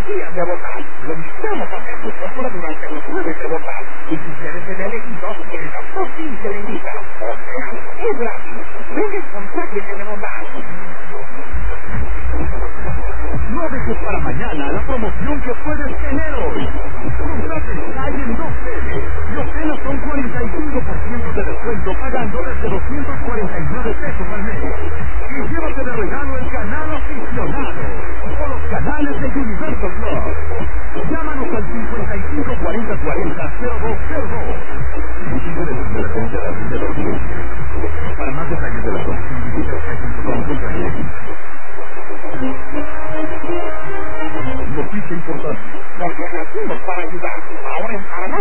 días de votar. Lo invitamos a hacer su fórmula durante los jueves de votar. Y si ustedes se elegido, el doctor sí se le invita. O sea, es gratis. Venga con que de votar. No dejes para mañana la promoción que puedes tener hoy. Contrate Sky en 2 meses y obtén hasta un 45% de descuento pagando desde 249 pesos al mes. Y llévate de regalo el canal aficionado o los canales de Universal Plus. Llámanos al 55 40 40 0202.